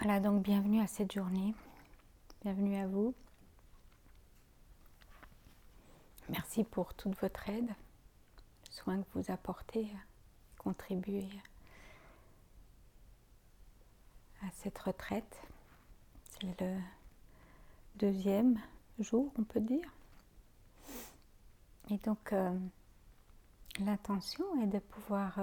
Voilà, donc bienvenue à cette journée, bienvenue à vous. Merci pour toute votre aide, le soin que vous apportez, contribuez à cette retraite. C'est le deuxième jour, on peut dire. Et donc, l'intention est de pouvoir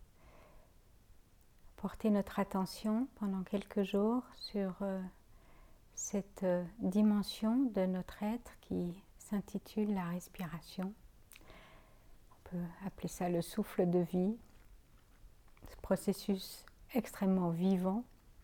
porter notre attention pendant quelques jours sur cette dimension de notre être qui s'intitule la respiration. On peut appeler ça le souffle de vie, ce processus extrêmement vivant.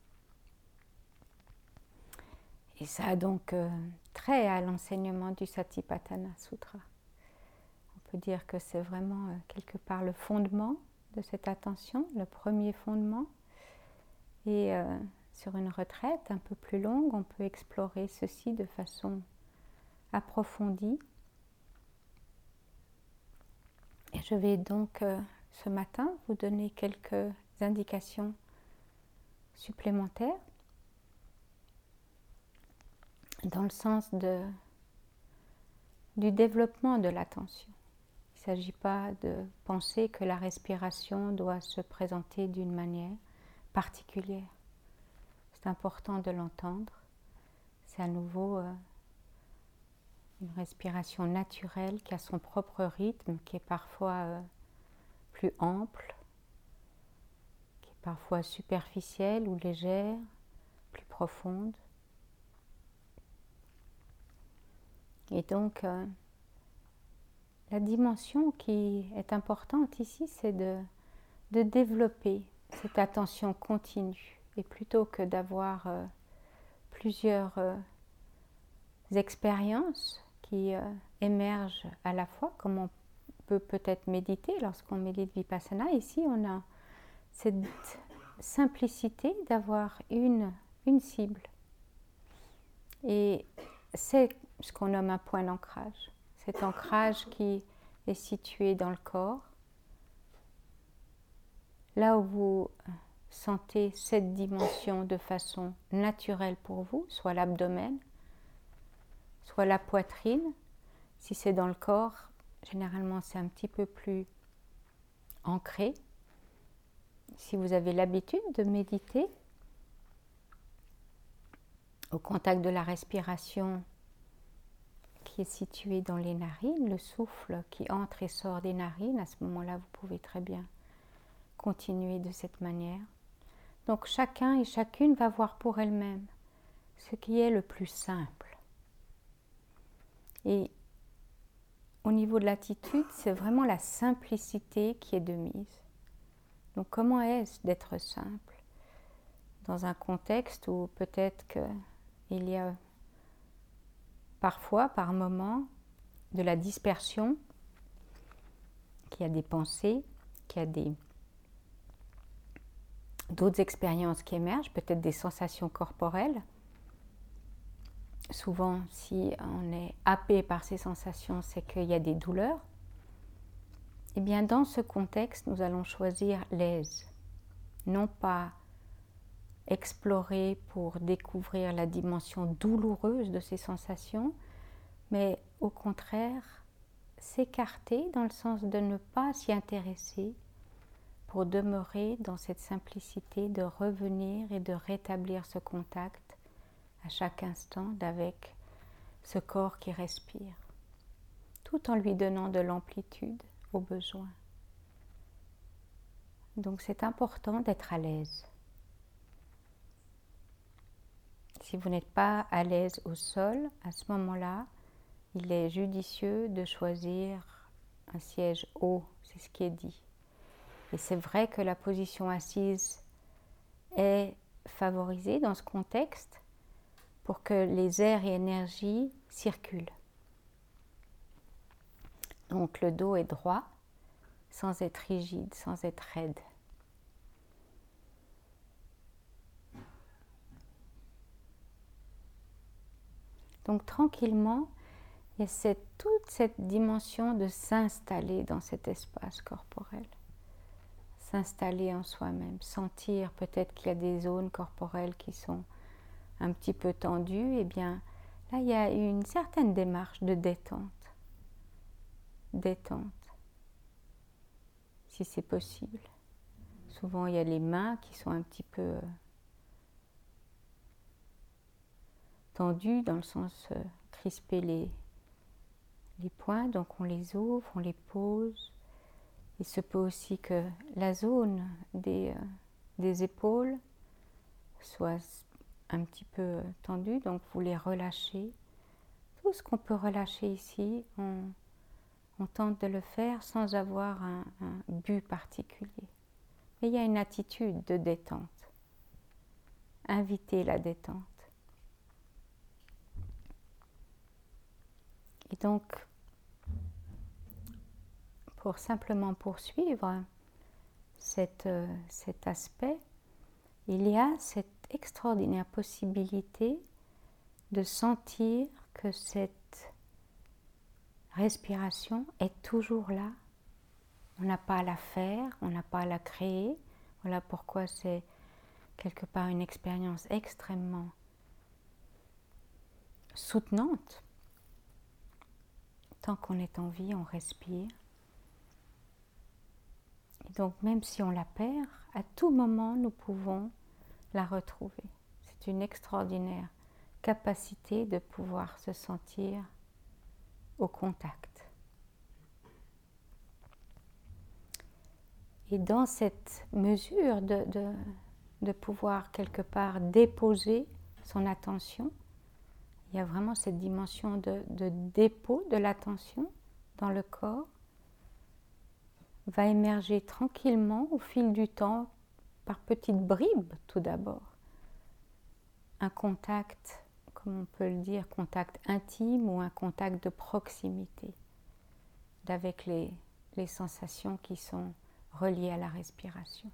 Et ça a donc trait à l'enseignement du Satipatthana Sutra. On peut dire que c'est vraiment quelque part le fondement de cette attention, le premier fondement. Et sur une retraite un peu plus longue, on peut explorer ceci de façon approfondie. Et je vais donc ce matin vous donner quelques indications supplémentaires dans le sens du développement de l'attention. Il ne s'agit pas de penser que la respiration doit se présenter d'une manière particulière. C'est important de l'entendre. C'est à nouveau une respiration naturelle qui a son propre rythme, qui est parfois plus ample, qui est parfois superficielle ou légère, plus profonde. Et donc, la dimension qui est importante ici, c'est de développer cette attention continue. Et plutôt que d'avoir plusieurs expériences qui émergent à la fois, comme on peut peut-être méditer lorsqu'on médite Vipassana, ici on a cette simplicité d'avoir une cible. Et c'est ce qu'on nomme un point d'ancrage. Cet ancrage qui est situé dans le corps, là où vous sentez cette dimension de façon naturelle pour vous, soit l'abdomen, soit la poitrine. Si c'est dans le corps, généralement c'est un petit peu plus ancré. Si vous avez l'habitude de méditer au contact de la respiration qui est située dans les narines, le souffle qui entre et sort des narines, à ce moment-là vous pouvez très bien continuer de cette manière. Donc chacun et chacune va voir pour elle-même ce qui est le plus simple. Et au niveau de l'attitude, c'est vraiment la simplicité qui est de mise. Donc comment est-ce d'être simple dans un contexte où peut-être qu'il y a parfois, par moments, de la dispersion, qu'il y a des pensées, qu'il y a d'autres expériences qui émergent, peut-être des sensations corporelles. Souvent, si on est happé par ces sensations, c'est qu'il y a des douleurs. Eh bien, dans ce contexte, nous allons choisir l'aise. Non pas explorer pour découvrir la dimension douloureuse de ces sensations, mais au contraire, s'écarter dans le sens de ne pas s'y intéresser pour demeurer dans cette simplicité de revenir et de rétablir ce contact à chaque instant avec ce corps qui respire, tout en lui donnant de l'amplitude au besoin. Donc c'est important d'être à l'aise. Si vous n'êtes pas à l'aise au sol, à ce moment-là, il est judicieux de choisir un siège haut, c'est ce qui est dit. Et c'est vrai que la position assise est favorisée dans ce contexte pour que les airs et énergies circulent. Donc le dos est droit, sans être rigide, sans être raide. Donc tranquillement, il y a toute cette dimension de s'installer dans cet espace corporel. s'installer en soi-même, sentir peut-être qu'il y a des zones corporelles qui sont un petit peu tendues, et bien là il y a une certaine démarche de détente, si c'est possible. Souvent il y a les mains qui sont un petit peu tendues, dans le sens crisper les poings, donc on les ouvre, on les pose. Il se peut aussi que la zone des épaules soit un petit peu tendue, donc vous les relâchez. Tout ce qu'on peut relâcher ici, on tente de le faire sans avoir un but particulier. Mais il y a une attitude de détente. Inviter la détente. Et donc, pour simplement poursuivre cet aspect, il y a cette extraordinaire possibilité de sentir que cette respiration est toujours là. On n'a pas à la faire, on n'a pas à la créer. Voilà pourquoi c'est quelque part une expérience extrêmement soutenante. Tant qu'on est en vie, on respire. Et donc même si on la perd, à tout moment nous pouvons la retrouver. C'est une extraordinaire capacité de pouvoir se sentir au contact. Et dans cette mesure de pouvoir quelque part déposer son attention, il y a vraiment cette dimension de dépôt de l'attention dans le corps, va émerger tranquillement au fil du temps, par petites bribes tout d'abord, un contact, comme on peut le dire, contact intime ou un contact de proximité avec les sensations qui sont reliées à la respiration.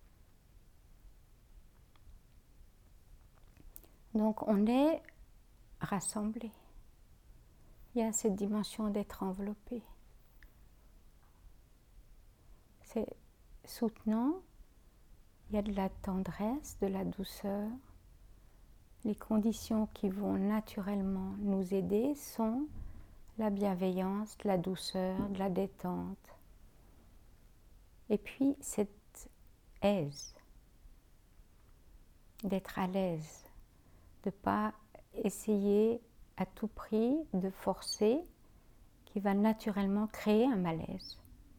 Donc on est rassemblés. Il y a cette dimension d'être enveloppé. C'est soutenant, il y a de la tendresse, de la douceur. Les conditions qui vont naturellement nous aider sont la bienveillance, la douceur, de la détente. Et puis cette aise, d'être à l'aise, de ne pas essayer à tout prix de forcer, qui va naturellement créer un malaise.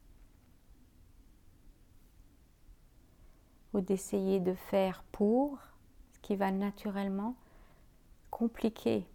Ou d'essayer de faire pour, ce qui va naturellement compliquer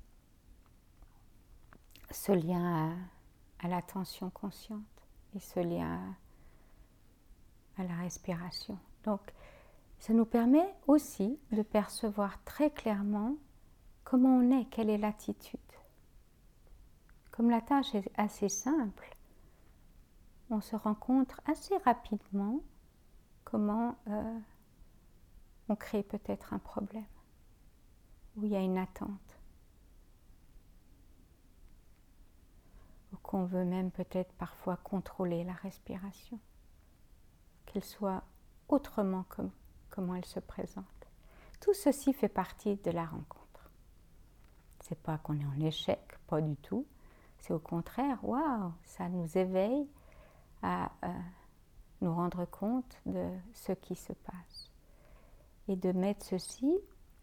ce lien à l'attention consciente et ce lien à la respiration. Donc, ça nous permet aussi de percevoir très clairement comment on est, quelle est l'attitude. Comme la tâche est assez simple, on se rend compte assez rapidement comment on crée peut-être un problème, où il y a une attente, ou qu'on veut même peut-être parfois contrôler la respiration, qu'elle soit autrement comment elle se présente. Tout ceci fait partie de la rencontre. C'est pas qu'on est en échec, pas du tout. C'est au contraire, waouh, ça nous éveille à nous rendre compte de ce qui se passe. Et de mettre ceci,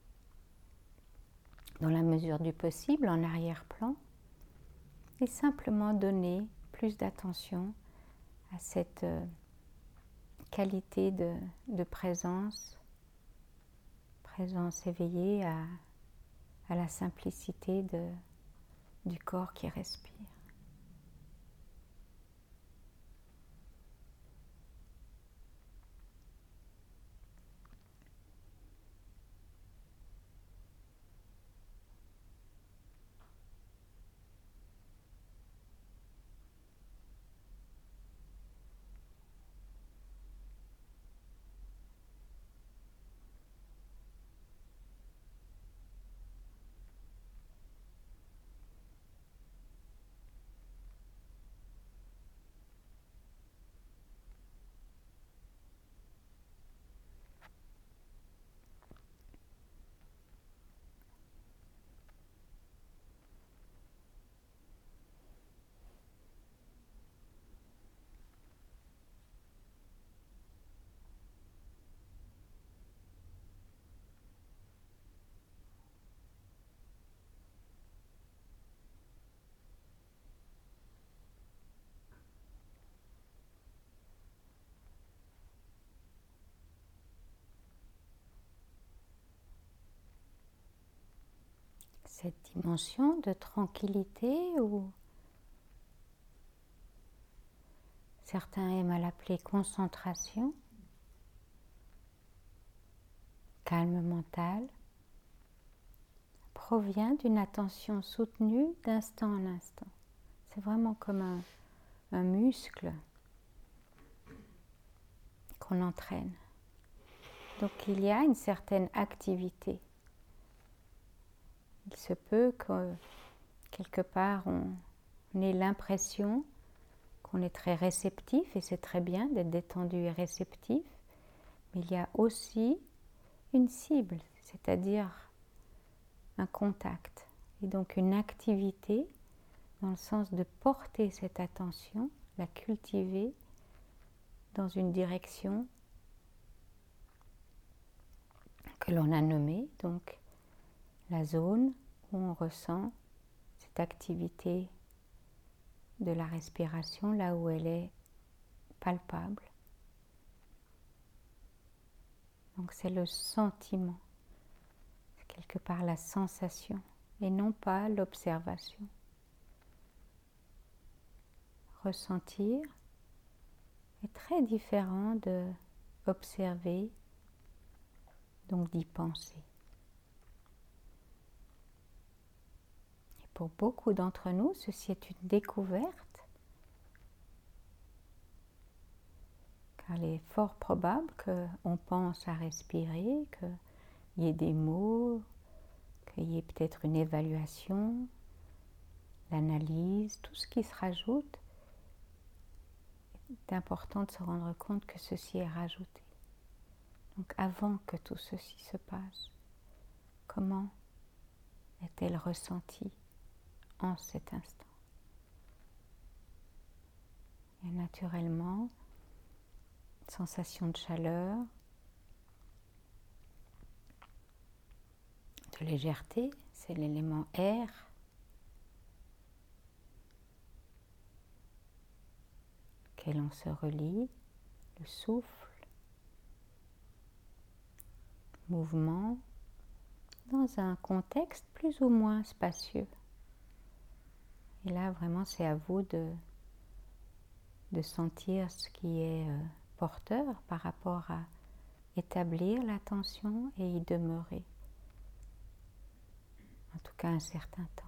dans la mesure du possible, en arrière-plan, et simplement donner plus d'attention à cette qualité de présence éveillée, à la simplicité du corps qui respire. cette dimension de tranquillité, ou certains aiment à l'appeler concentration, calme mental, provient d'une attention soutenue d'instant en instant. C'est vraiment comme un muscle qu'on entraîne. Donc il y a une certaine activité. Il se peut que quelque part on ait l'impression qu'on est très réceptif, et c'est très bien d'être détendu et réceptif, mais il y a aussi une cible, c'est-à-dire un contact, et donc une activité dans le sens de porter cette attention, la cultiver dans une direction que l'on a nommée, donc la zone où on ressent cette activité de la respiration, là où elle est palpable. Donc c'est le sentiment, c'est quelque part la sensation, et non pas l'observation. Ressentir est très différent de observer, donc d'y penser. Et pour beaucoup d'entre nous, ceci est une découverte, car il est fort probable qu'on pense à respirer, qu'il y ait des mots, qu'il y ait peut-être une évaluation, l'analyse, tout ce qui se rajoute. C'est important de se rendre compte que ceci est rajouté. Donc avant que tout ceci se passe, comment est-elle ressentie en cet instant? Il y a naturellement une sensation de chaleur, de légèreté, c'est l'élément air. Auquel on se relie, le souffle, mouvement, dans un contexte plus ou moins spacieux. Et là, vraiment, c'est à vous de sentir ce qui est porteur par rapport à établir l'attention et y demeurer, en tout cas un certain temps.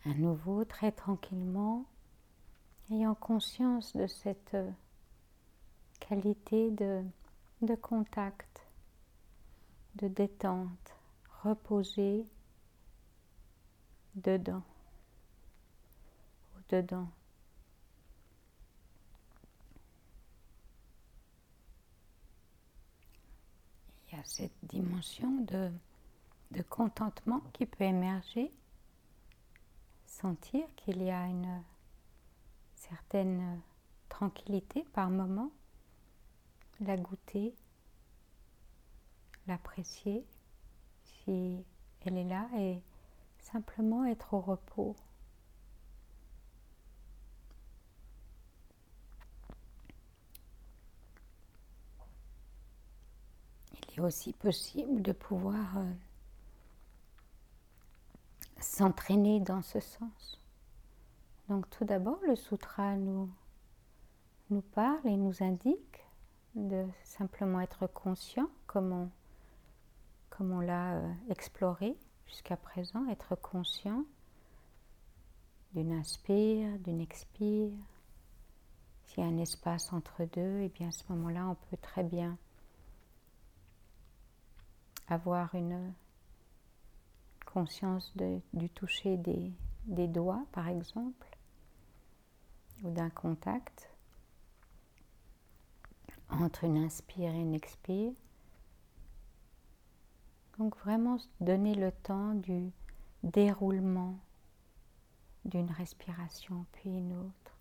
À nouveau, très tranquillement, ayant conscience de cette qualité de contact, de détente, reposer dedans, ou dedans. Il y a cette dimension de contentement qui peut émerger, sentir qu'il y a une certaine tranquillité par moment, la goûter, l'apprécier si elle est là et simplement être au repos. Il est aussi possible de pouvoir s'entraîner dans ce sens. Donc tout d'abord, le sutra nous parle et nous indique de simplement être conscient, comme on l'a exploré jusqu'à présent, être conscient d'une inspire, d'une expire. S'il y a un espace entre deux, et bien à ce moment-là, on peut très bien avoir une conscience du toucher des doigts, par exemple, ou d'un contact entre une inspire et une expire. Donc vraiment donner le temps du déroulement d'une respiration puis une autre.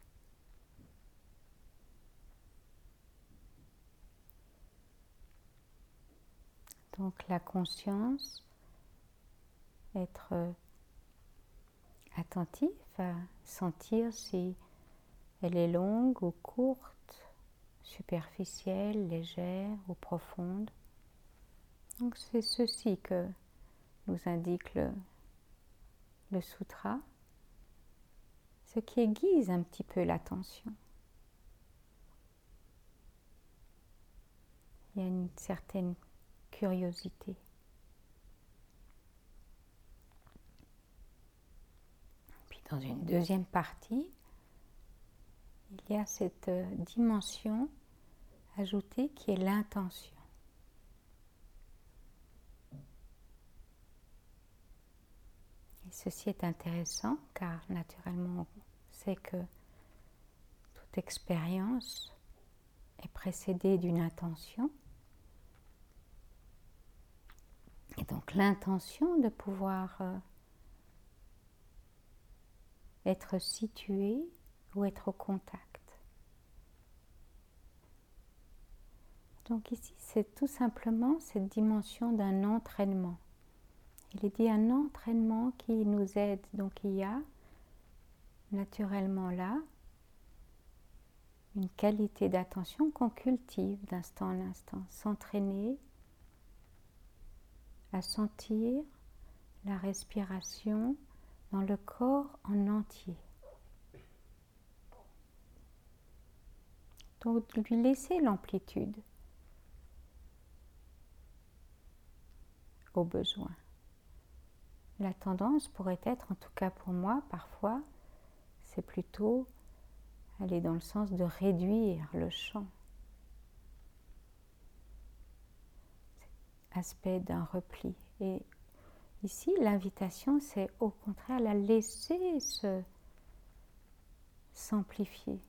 Donc la conscience, être attentif à sentir si elle est longue ou courte, superficielle, légère ou profonde. Donc c'est ceci que nous indique le sutra, ce qui aiguise un petit peu l'attention. Il y a une certaine curiosité. Puis dans une deuxième partie, il y a cette dimension ajoutée qui est l'intention. Et ceci est intéressant car naturellement on sait que toute expérience est précédée d'une intention. Et donc l'intention de pouvoir être situé ou être au contact. Donc ici, c'est tout simplement cette dimension d'un entraînement. Il est dit un entraînement qui nous aide. Donc il y a naturellement là une qualité d'attention qu'on cultive d'instant en instant. S'entraîner à sentir la respiration dans le corps en entier. Donc lui laisser l'amplitude au besoin. La tendance pourrait être, en tout cas pour moi, parfois, c'est plutôt aller dans le sens de réduire le champ. Cet aspect d'un repli. Et ici, l'invitation, c'est au contraire la laisser s'amplifier.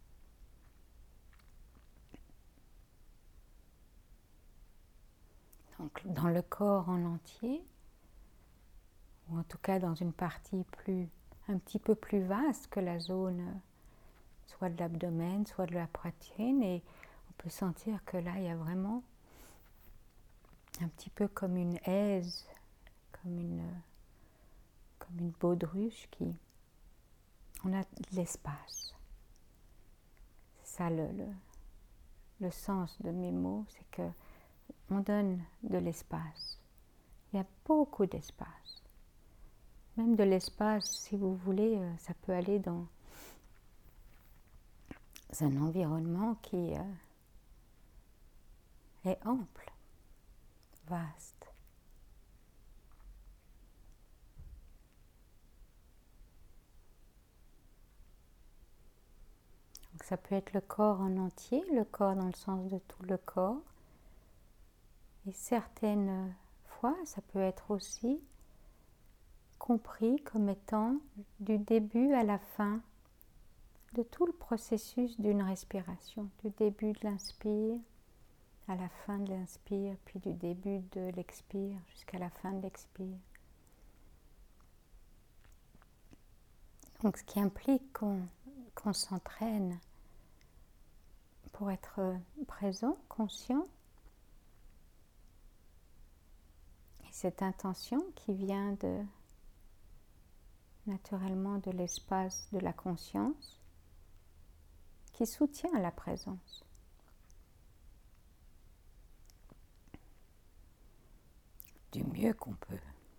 Donc, dans le corps en entier, ou en tout cas dans une partie un petit peu plus vaste que la zone soit de l'abdomen, soit de la poitrine, et on peut sentir que là, il y a vraiment un petit peu comme une aise, comme une baudruche on a de l'espace. C'est ça le sens de mes mots, c'est que on donne de l'espace. Il y a beaucoup d'espace. Même de l'espace, si vous voulez, ça peut aller dans un environnement qui est ample, vaste. Donc ça peut être le corps en entier, le corps dans le sens de tout le corps. Et certaines fois, ça peut être aussi compris comme étant du début à la fin de tout le processus d'une respiration, du début de l'inspire à la fin de l'inspire, puis du début de l'expire jusqu'à la fin de l'expire. Donc ce qui implique qu'on s'entraîne pour être présent, conscient. Et cette intention qui vient naturellement de l'espace de la conscience, qui soutient la présence. Du mieux qu'on peut.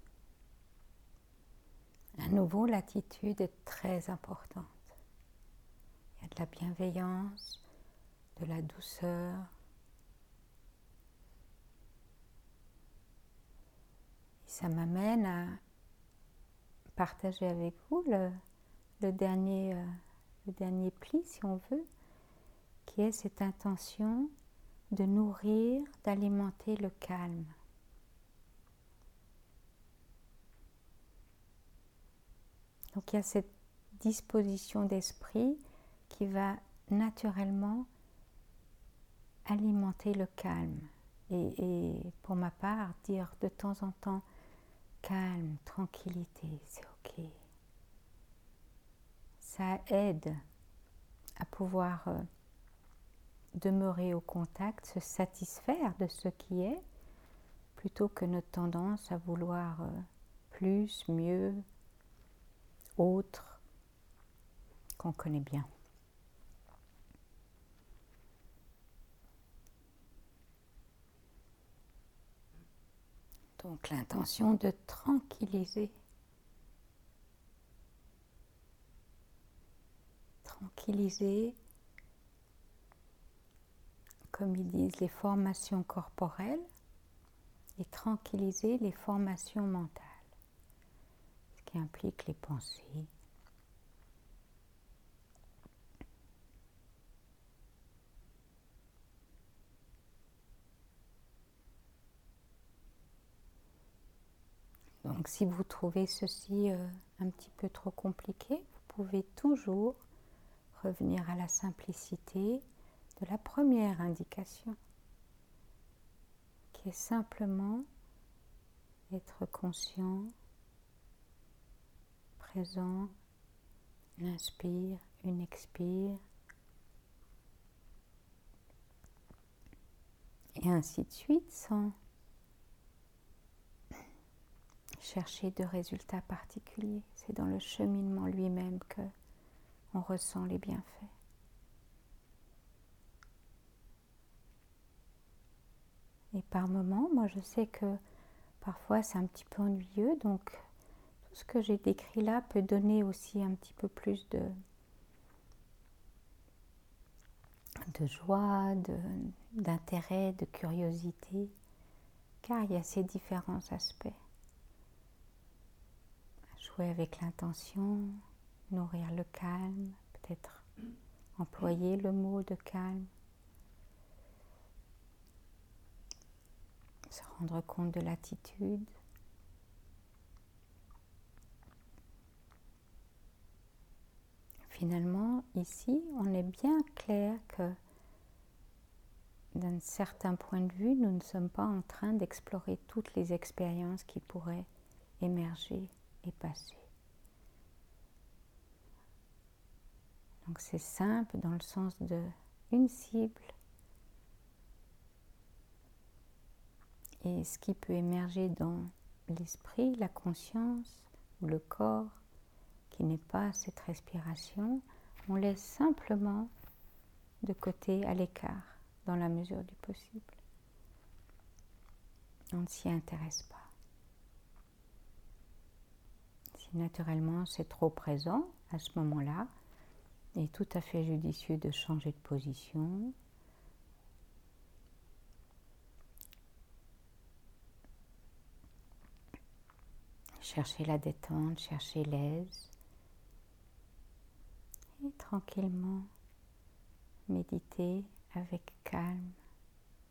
À nouveau, l'attitude est très importante. Il y a de la bienveillance, de la douceur. Et ça m'amène à partager avec vous le dernier pli, si on veut, qui est cette intention de nourrir, d'alimenter le calme. Donc il y a cette disposition d'esprit qui va naturellement alimenter le calme. Et pour ma part, dire de temps en temps calme, tranquillité, c'est ok. Ça aide à pouvoir demeurer au contact, se satisfaire de ce qui est, plutôt que notre tendance à vouloir plus, mieux, autre, qu'on connaît bien. Donc l'intention de tranquilliser. Tranquilliser, comme ils disent, les formations corporelles et tranquilliser les formations mentales, ce qui implique les pensées. Donc si vous trouvez ceci un petit peu trop compliqué, vous pouvez toujours revenir à la simplicité de la première indication, qui est simplement être conscient, présent, une inspire, une expire, et ainsi de suite, sans chercher de résultats particuliers. C'est dans le cheminement lui-même que on ressent les bienfaits. Et par moments, moi je sais que parfois c'est un petit peu ennuyeux, donc tout ce que j'ai décrit là peut donner aussi un petit peu plus de joie, d'intérêt, de curiosité, car il y a ces différents aspects. Jouer avec l'intention, nourrir le calme, peut-être employer le mot de calme, se rendre compte de l'attitude. Finalement, ici, on est bien clair que d'un certain point de vue, nous ne sommes pas en train d'explorer toutes les expériences qui pourraient émerger et passer. Donc c'est simple dans le sens de une cible et ce qui peut émerger dans l'esprit, la conscience ou le corps qui n'est pas cette respiration, on laisse simplement de côté, à l'écart, dans la mesure du possible. On ne s'y intéresse pas. Si naturellement c'est trop présent, à ce moment-là, il est tout à fait judicieux de changer de position. Chercher la détente, chercher l'aise. Et tranquillement méditer avec calme.